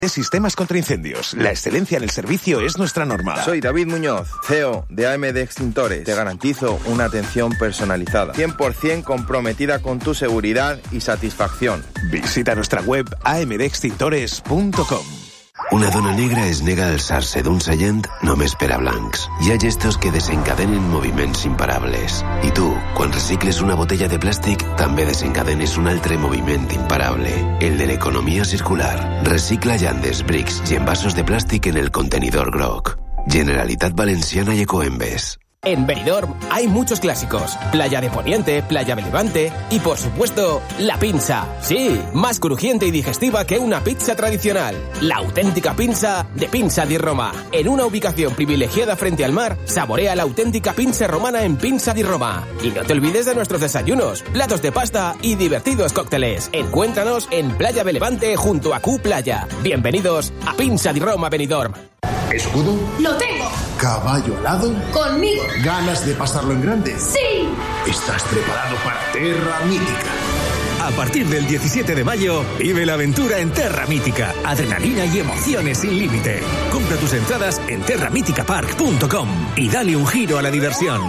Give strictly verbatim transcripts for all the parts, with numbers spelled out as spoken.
De Sistemas contra Incendios. La excelencia en el servicio es nuestra norma. Soy David Muñoz, C E O de A M D Extintores. Te garantizo una atención personalizada, cien por ciento comprometida con tu seguridad y satisfacción. Visita nuestra web a m d extintores punto com. Una dona negra es nega a alçar-se d'un seient només per a blancs. Hi ha gestos que desencadenen moviments imparables. I tu, quan recicles una botella de plàstic, també desencadenes un altre moviment imparable, el de l'economia circular. Recicla llandes, brics i envasos de plàstic en el contenidor groc. Generalitat Valenciana y Ecoembes. En Benidorm hay muchos clásicos. Playa de Poniente, Playa de Levante y, por supuesto, la pinza. Sí, más crujiente y digestiva que una pizza tradicional. La auténtica pinza de Pinza di Roma. En una ubicación privilegiada frente al mar, saborea la auténtica pinza romana en Pinza di Roma. Y no te olvides de nuestros desayunos, platos de pasta y divertidos cócteles. Encuéntranos en Playa de Levante junto a Q Playa. Bienvenidos a Pinza di Roma Benidorm. ¿Escudo? ¡Lo tengo! ¿Caballo alado? ¡Conmigo! ¿Ganas de pasarlo en grande? ¡Sí! ¿Estás preparado para Terra Mítica? A partir del diecisiete de mayo, vive la aventura en Terra Mítica. Adrenalina y emociones sin límite. Compra tus entradas en terra mítica park punto com y dale un giro a la diversión.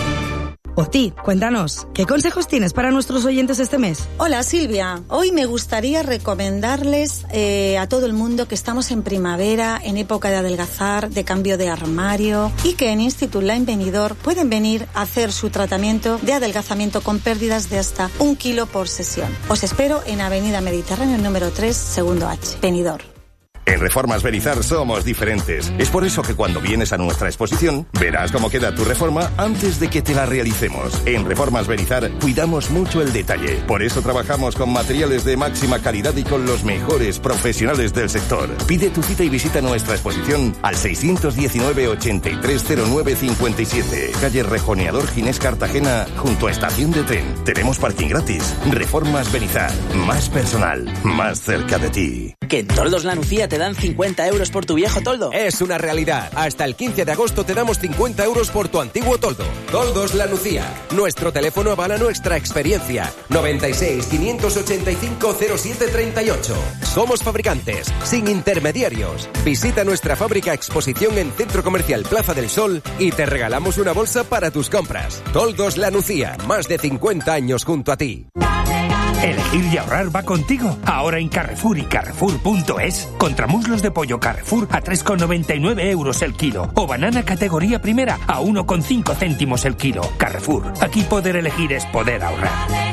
Oti, cuéntanos, ¿qué consejos tienes para nuestros oyentes este mes? Hola Silvia, hoy me gustaría recomendarles eh, a todo el mundo que estamos en primavera, en época de adelgazar, de cambio de armario y que en Institut Line Benidorm pueden venir a hacer su tratamiento de adelgazamiento con pérdidas de hasta un kilo por sesión. Os espero en Avenida Mediterráneo número tres, segundo H, Benidorm. En Reformas Benizar somos diferentes. Es por eso que cuando vienes a nuestra exposición, verás cómo queda tu reforma antes de que te la realicemos. En Reformas Benizar cuidamos mucho el detalle. Por eso trabajamos con materiales de máxima calidad y con los mejores profesionales del sector. Pide tu cita y visita nuestra exposición al seiscientos diecinueve, ochenta y tres, cero nueve, cincuenta y siete, calle Rejoneador Ginés Cartagena, junto a estación de tren. Tenemos parking gratis. Reformas Benizar. Más personal. Más cerca de ti. Que en Toldos La Nucía te dan cincuenta euros por tu viejo toldo. Es una realidad. Hasta el quince de agosto te damos cincuenta euros por tu antiguo toldo. Toldos La Nucía. Nuestro teléfono avala nuestra experiencia. noventa y seis, quinientos ochenta y cinco, cero siete treinta y ocho. Somos fabricantes, sin intermediarios. Visita nuestra fábrica exposición en Centro Comercial Plaza del Sol y te regalamos una bolsa para tus compras. Toldos La Nucía. Más de cincuenta años junto a ti. Elegir y ahorrar va contigo. Ahora en Carrefour y Carrefour punto es. Contramuslos de pollo Carrefour a tres con noventa y nueve euros el kilo. O banana categoría primera a uno con cinco céntimos el kilo. Carrefour. Aquí poder elegir es poder ahorrar.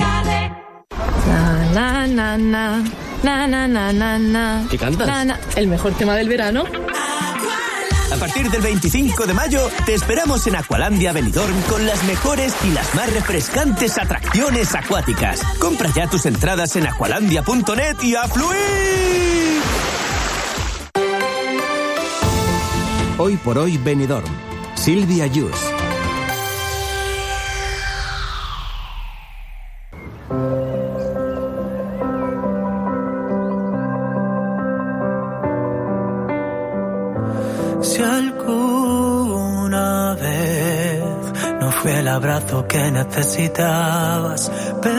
Na, na, na, na, na, na, na, na. ¿Qué cantas? Na, na. El mejor tema del verano. A partir del veinticinco de mayo te esperamos en Aqualandia Benidorm con las mejores y las más refrescantes atracciones acuáticas. Compra ya tus entradas en aqualandia punto net y ¡a fluir! Hoy por hoy Benidorm. Silvia Yus. Si alguna vez no fue el abrazo que necesitabas,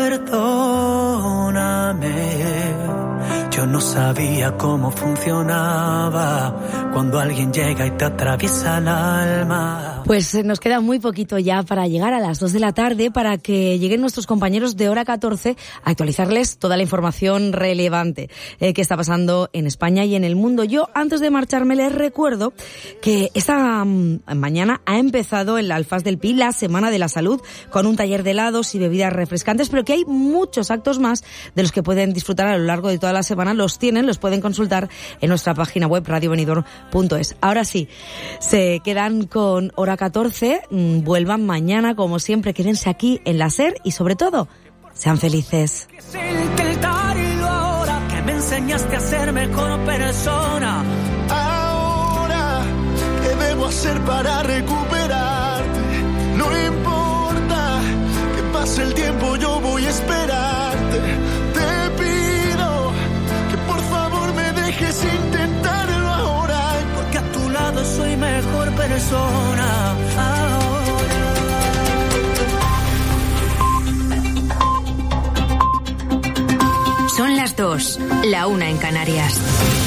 perdóname. Yo no sabía cómo funcionaba cuando alguien llega y te atraviesa el alma. Pues nos queda muy poquito ya para llegar a las dos de la tarde para que lleguen nuestros compañeros de Hora catorce a actualizarles toda la información relevante eh, que está pasando en España y en el mundo. Yo, antes de marcharme, les recuerdo que esta um, mañana ha empezado en la Alfaz del Pi la Semana de la Salud con un taller de helados y bebidas refrescantes, pero que hay muchos actos más de los que pueden disfrutar a lo largo de toda la semana. Los tienen, los pueden consultar en nuestra página web radio benidorm punto es. Ahora sí, se quedan con Hora catorce, vuelvan mañana como siempre, quédense aquí en la SER y sobre todo, sean felices. Que me enseñaste a ser mejor persona. Ahora, ¿qué debo hacer para recuperarte? No importa que pase el tiempo, yo voy a esperarte. Te pido que por favor me dejes intentarlo ahora, porque a tu lado soy mejor persona. Son las dos, la una en Canarias.